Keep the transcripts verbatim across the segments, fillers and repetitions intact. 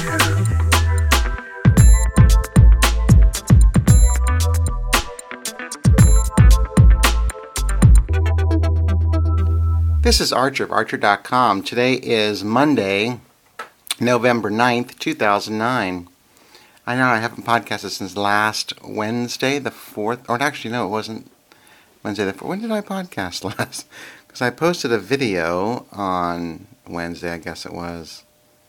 This is Archer of Archer dot com. Today is Monday, November ninth, two thousand nine. I know I haven't podcasted since last Wednesday, the fourth, or actually no, it wasn't Wednesday the fourth. When did I podcast last? Because I posted a video on Wednesday, I guess it was.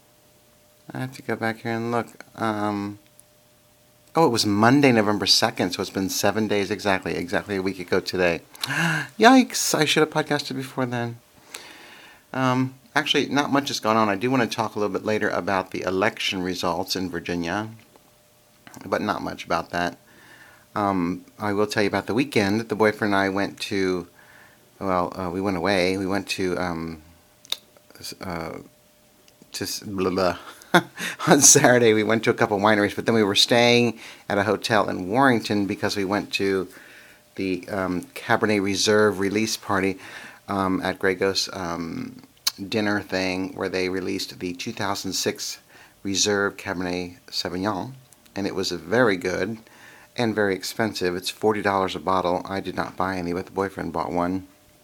I have to go back here and look. Um, oh, it was Monday, November second, so it's been seven days exactly, exactly a week ago today. Yikes, I should have podcasted before then. Um, actually, not much has gone on. I do want to talk a little bit later about the election results in Virginia, but not much about that. Um, I will tell you about the weekend. The boyfriend and I went to, well, uh, we went away. We went to, um, uh, to blah, blah. On Saturday, we went to a couple wineries, but then we were staying at a hotel in Warrington because we went to the um, Cabernet Reserve release party um, at Grey Ghost um, dinner thing where they released the two thousand six Reserve Cabernet Sauvignon, and it was very good and very expensive. It's forty dollars a bottle. I did not buy any, but the boyfriend bought one.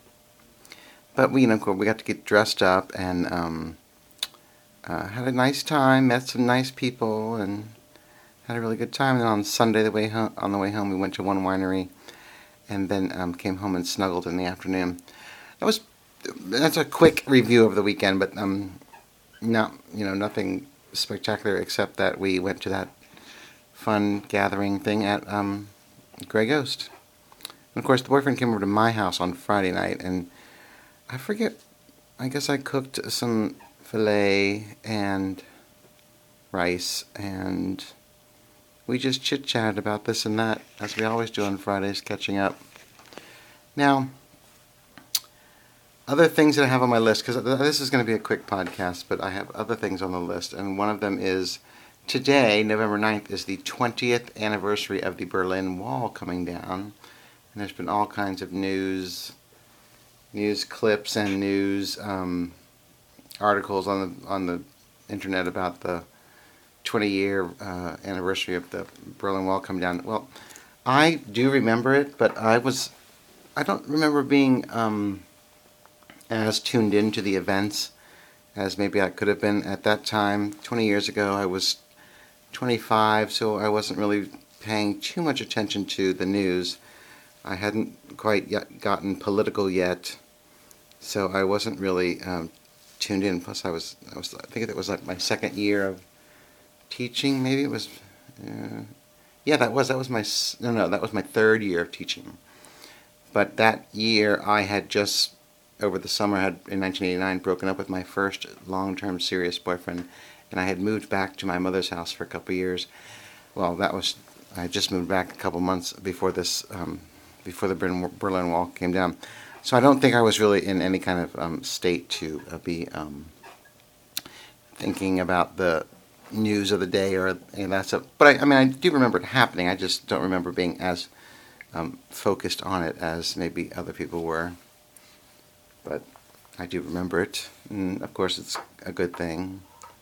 But we, you know, we got to get dressed up and um, uh, had a nice time, met some nice people, and had a really good time. And then on Sunday, the way home, on the way home, we went to one winery, and then um, came home and snuggled in the afternoon. That was that's a quick review of the weekend, but um, not you know nothing spectacular except that we went to that fun gathering thing at um, Grey Ghost. And of course, the boyfriend came over to my house on Friday night, and I forget. I guess I cooked some filet and rice, and we just chit-chatted about this and that, as we always do on Fridays, catching up. Now, other things that I have on my list, because this is going to be a quick podcast, but I have other things on the list, and one of them is today, November ninth, is the twentieth anniversary of the Berlin Wall coming down, and there's been all kinds of news, news clips and news um, articles on the on the internet about the twenty-year uh, anniversary of the Berlin Wall coming down. Well, I do remember it, but I was, I don't remember being um, as tuned into the events as maybe I could have been at that time. twenty years ago, I was twenty-five, so I wasn't really paying too much attention to the news. I hadn't quite yet gotten political yet, so I wasn't really um, tuned in. Plus, I was, I was, I think it was like my second year of teaching. Maybe it was, uh, yeah, that was that was my no no that was my third year of teaching. But that year, I had just over the summer had in nineteen eighty-nine broken up with my first long-term serious boyfriend, and I had moved back to my mother's house for a couple of years. Well, that was I had just moved back a couple months before this um, before the Berlin Wall came down. So I don't think I was really in any kind of um, state to uh, be um, thinking about the news of the day or any of that stuff. But I, I mean, I do remember it happening. I just don't remember being as um, focused on it as maybe other people were. But I do remember it, and of course it's a good thing.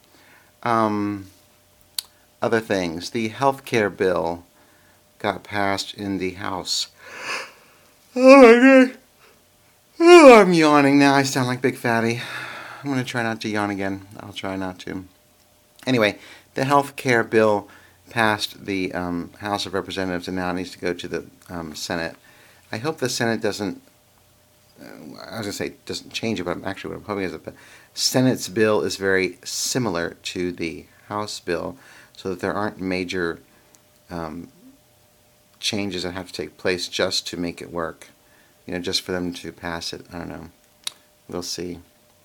Um, other things. The health care bill got passed in the House. Oh my God. Oh, I'm yawning now. I sound like Big Fatty. I'm going to try not to yawn again. I'll try not to. Anyway, the health care bill passed the um, House of Representatives, and now it needs to go to the um, Senate. I hope the Senate doesn't, uh, I was going to say doesn't change it, but I'm actually what I'm hoping is that the Senate's bill is very similar to the House bill, so that there aren't major um, changes that have to take place just to make it work. You know, just for them to pass it. I don't know. We'll see.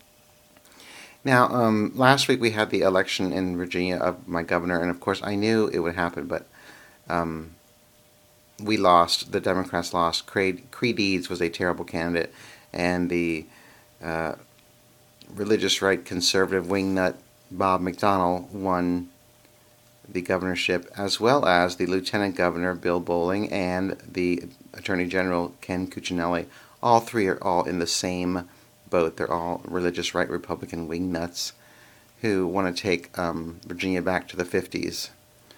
Now, um, last week we had the election in Virginia of my governor, and of course I knew it would happen, but um, we lost. The Democrats lost. Creed, Creed Eads was a terrible candidate, and the uh, religious right conservative wingnut Bob McDonnell won the governorship, as well as the lieutenant governor Bill Bolling and the attorney general Ken Cuccinelli. All three are all in the same boat. They're all religious right Republican wingnuts, who want to take um, Virginia back to the fifties.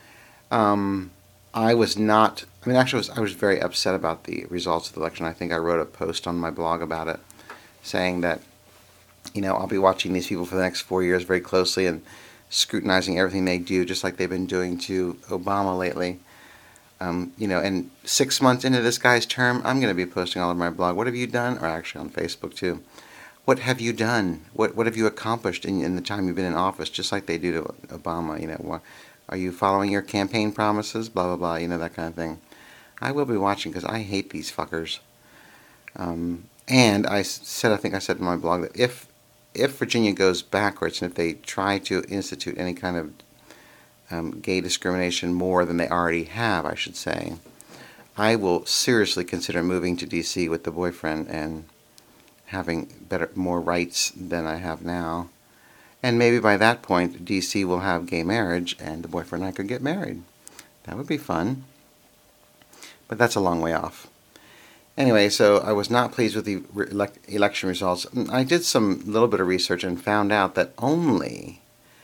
Um, I was not, I mean, actually, I was, I was very upset about the results of the election. I think I wrote a post on my blog about it saying that, you know, I'll be watching these people for the next four years very closely and scrutinizing everything they do, just like they've been doing to Obama lately. Um, you know, and six months into this guy's term, I'm going to be posting all over my blog. What have you done? Or actually on Facebook too. What have you done? What what have you accomplished in, in the time you've been in office? Just like they do to Obama. You know, what, are you following your campaign promises? Blah blah blah. You know, that kind of thing. I will be watching because I hate these fuckers. Um, and I said, I think I said in my blog that if if Virginia goes backwards and if they try to institute any kind of um, gay discrimination more than they already have, I should say, I will seriously consider moving to D C with the boyfriend and having better, more rights than I have now. And maybe by that point, D C will have gay marriage and the boyfriend and I could get married. That would be fun. But that's a long way off. Anyway, so I was not pleased with the re- election results. I did some little bit of research and found out that only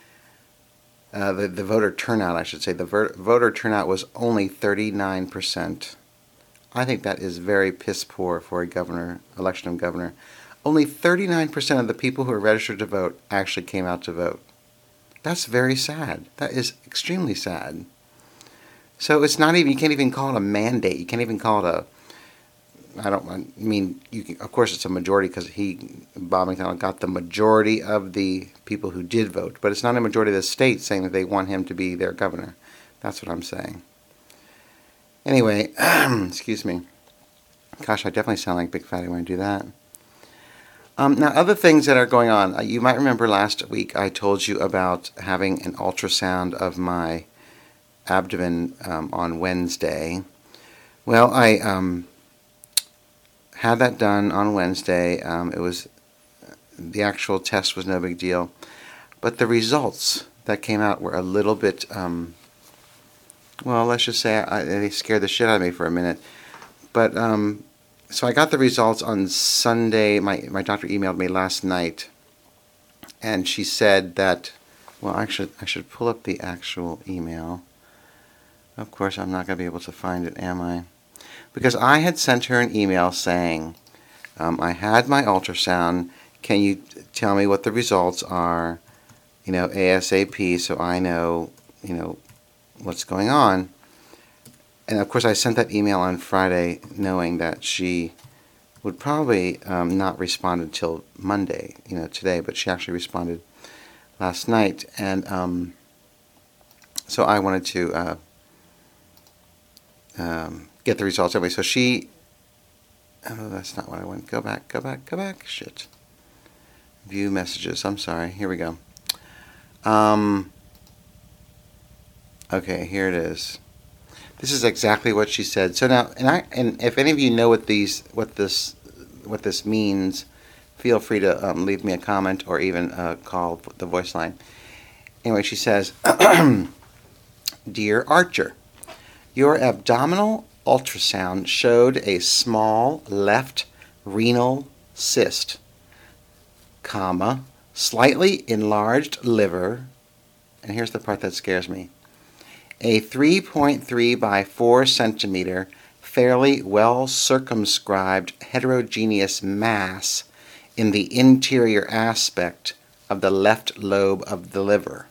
uh, the, the voter turnout, I should say, the ver- voter turnout was only thirty-nine percent. I think that is very piss poor for a governor, election of governor. Only thirty-nine percent of the people who are registered to vote actually came out to vote. That's very sad. That is extremely sad. So it's not even, you can't even call it a mandate. You can't even call it a, I don't I mean, you can, of course it's a majority because he, Bob McDonnell, got the majority of the people who did vote. But it's not a majority of the state saying that they want him to be their governor. That's what I'm saying. Anyway, excuse me. Gosh, I definitely sound like Big Fatty when I do that. Um, now, other things that are going on. Uh, you might remember last week I told you about having an ultrasound of my abdomen um, on Wednesday. Well, I um, had that done on Wednesday. Um, it was the actual test was no big deal, but the results that came out were a little bit. Um, well, let's just say I, they scared the shit out of me for a minute. But um, so I got the results on Sunday. My my doctor emailed me last night, and she said that. Well, actually, I should pull up the actual email. Of course, I'm not going to be able to find it, am I? Because I had sent her an email saying, um, I had my ultrasound. Can you tell me what the results are, you know, ASAP, so I know, you know, what's going on. And of course, I sent that email on Friday knowing that she would probably um, not respond until Monday, you know, today, but she actually responded last night. And um, so I wanted to uh, um, get the results anyway. So she, oh, that's not what I want. Go back, go back, go back. Shit. View messages. I'm sorry. Here we go. Um, okay, here it is. This is exactly what she said. So now, and I, and if any of you know what these, what this, what this means, feel free to um, leave me a comment or even uh, call the voice line. Anyway, she says, Dear Archer, your abdominal ultrasound showed a small left renal cyst, comma, slightly enlarged liver, and here's the part that scares me, a three point three by four centimeter, fairly well circumscribed heterogeneous mass in the interior aspect of the left lobe of the liver.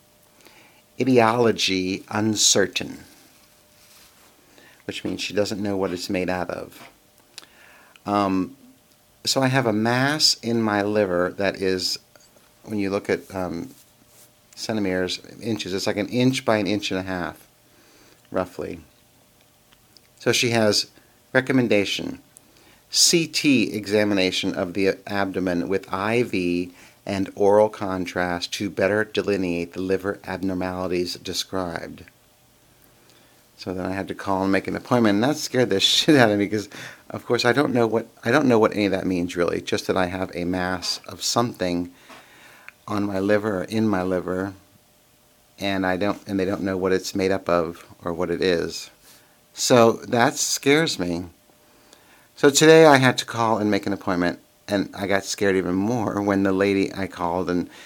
Etiology uncertain, which means she doesn't know what it's made out of. Um, so I have a mass in my liver that is, when you look at um, centimeters, inches, it's like an inch by an inch and a half, roughly. So she has recommendation, C T examination of the abdomen with I V and oral contrast to better delineate the liver abnormalities described. So then I had to call and make an appointment, and that scared the shit out of me because, of course, I don't know what I don't know what any of that means really. Just that I have a mass of something on my liver or in my liver, and I don't and they don't know what it's made up of or what it is. So that scares me. So today I had to call and make an appointment, and I got scared even more when the lady I called and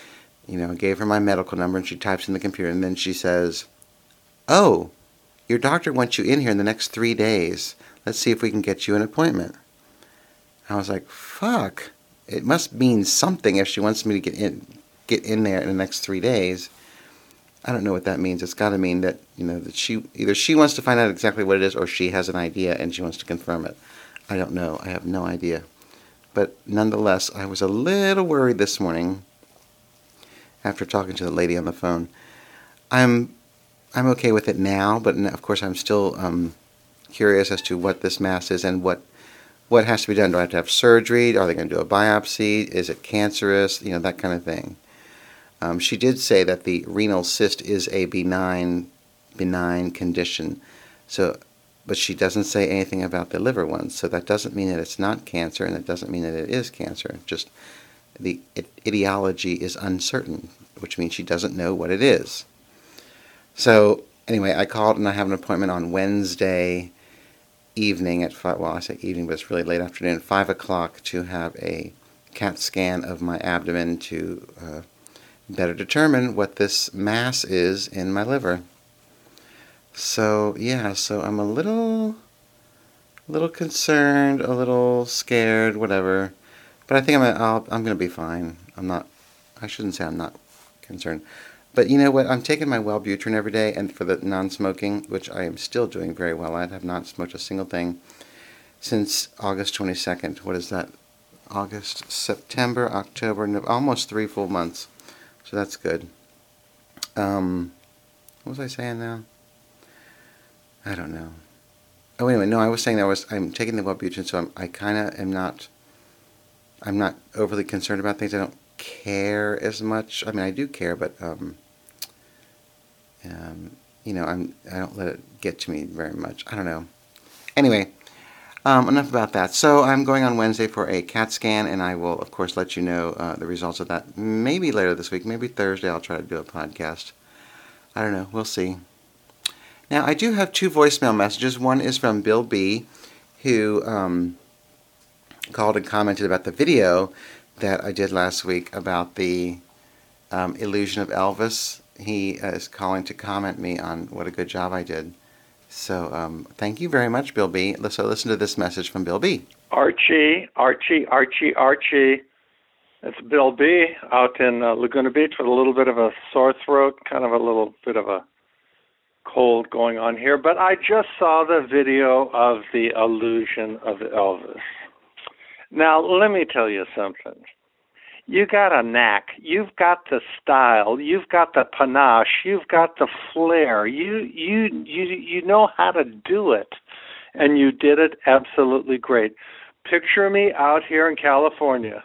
You know, I gave her my medical number, and she types in the computer, and then she says, "Oh, your doctor wants you in here in the next three days. Let's see if we can get you an appointment." I was like, fuck. It must mean something if she wants me to get in get in there in the next three days. I don't know what that means. It's got to mean that, you know, that she either she wants to find out exactly what it is, or she has an idea and she wants to confirm it. I don't know. I have no idea. But nonetheless, I was a little worried this morning after talking to the lady on the phone. I'm I'm okay with it now, but of course I'm still um, curious as to what this mass is and what what has to be done. Do I have to have surgery? Are they going to do a biopsy? Is it cancerous? You know, that kind of thing. Um, she did say that the renal cyst is a benign benign condition. So, but she doesn't say anything about the liver one. So that doesn't mean that it's not cancer, and it doesn't mean that it is cancer. Just the etiology is uncertain, which means she doesn't know what it is. So anyway, I called and I have an appointment on Wednesday evening at five. Well, I say evening, but it's really late afternoon, five o'clock, to have a CAT scan of my abdomen to uh, better determine what this mass is in my liver. So yeah, so I'm a little, little concerned, a little scared, whatever. But I think I'm I'll, I'm going to be fine. I'm not. I shouldn't say I'm not concerned. But you know what? I'm taking my Wellbutrin every day, and for the non-smoking, which I am still doing very well at. I have not smoked a single thing since August twenty-second. What is that? August, September, October, November, almost three full months. So that's good. Um, what was I saying now? I don't know. Oh, anyway, no, I was saying that I was I'm taking the Wellbutrin, so I'm, I kind of am not. I'm not overly concerned about things. I don't care as much. I mean, I do care, but um, um, you know, I'm I don't let it get to me very much. I don't know. Anyway, um, enough about that. So I'm going on Wednesday for a CAT scan, and I will, of course, let you know uh, the results of that. Maybe later this week, maybe Thursday. I'll try to do a podcast. I don't know. We'll see. Now, I do have two voicemail messages. One is from Bill B, who um, called and commented about the video that I did last week about the um, illusion of Elvis. He uh, is calling to comment me on what a good job I did. So um, thank you very much, Bill B. So listen to this message from Bill B. Archie, Archie, Archie, Archie. It's Bill B. out in uh, Laguna Beach with a little bit of a sore throat, kind of a little bit of a cold going on here. But I just saw the video of the illusion of Elvis. Now, let me tell you something. You got a knack. You've got the style. You've got the panache. You've got the flair. You you you you know how to do it, and you did it absolutely great. Picture me out here in California,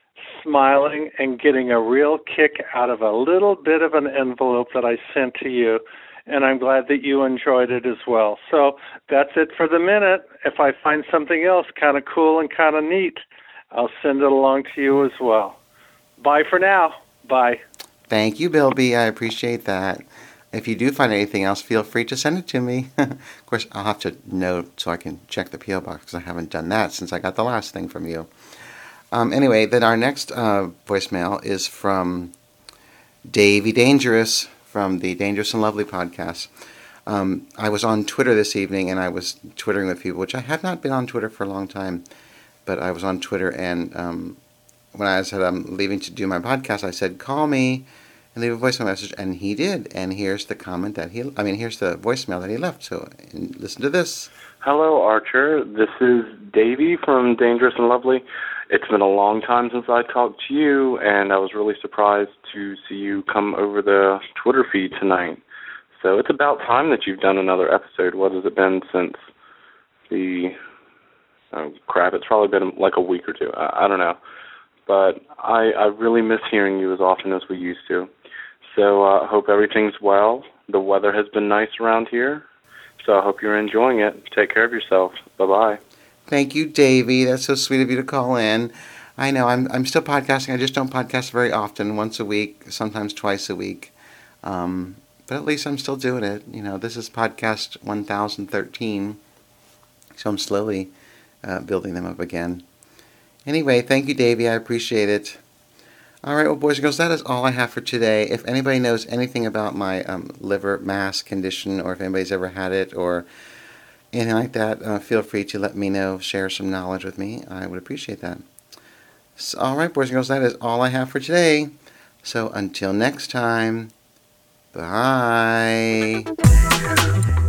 smiling and getting a real kick out of a little bit of an envelope that I sent to you, and I'm glad that you enjoyed it as well. So that's it for the minute. If I find something else kind of cool and kind of neat, I'll send it along to you as well. Bye for now. Bye. Thank you, Bill B. I appreciate that. If you do find anything else, feel free to send it to me. Of course, I'll have to know so I can check the P O box, because I haven't done that since I got the last thing from you. Um, anyway, then our next uh, voicemail is from Davey Dangerous from the Dangerous and Lovely podcast. Um, I was on Twitter this evening, and I was twittering with people, which I have not been on Twitter for a long time, but I was on Twitter, and um, when I said I'm leaving to do my podcast, I said, call me and leave a voicemail message, and he did. And here's the comment that he, I mean, here's the voicemail that he left. So listen to this. Hello, Archer. This is Davey from Dangerous and Lovely. It's been a long time since I talked to you, and I was really surprised to see you come over the Twitter feed tonight. So it's about time that you've done another episode. What has it been since the, oh crap, it's probably been like a week or two. I, I don't know. But I, I really miss hearing you as often as we used to. So I uh, hope everything's well. The weather has been nice around here, so I hope you're enjoying it. Take care of yourself. Bye-bye. Thank you, Davey. That's so sweet of you to call in. I know, I'm I'm still podcasting. I just don't podcast very often, once a week, sometimes twice a week. Um, but at least I'm still doing it. You know, this is podcast one thousand thirteen, so I'm slowly uh, building them up again. Anyway, thank you, Davey. I appreciate it. All right, well, boys and girls, that is all I have for today. If anybody knows anything about my um, liver mass condition, or if anybody's ever had it, or anything like that, uh, feel free to let me know, share some knowledge with me. I would appreciate that. So, all right, boys and girls, that is all I have for today. So until next time, bye.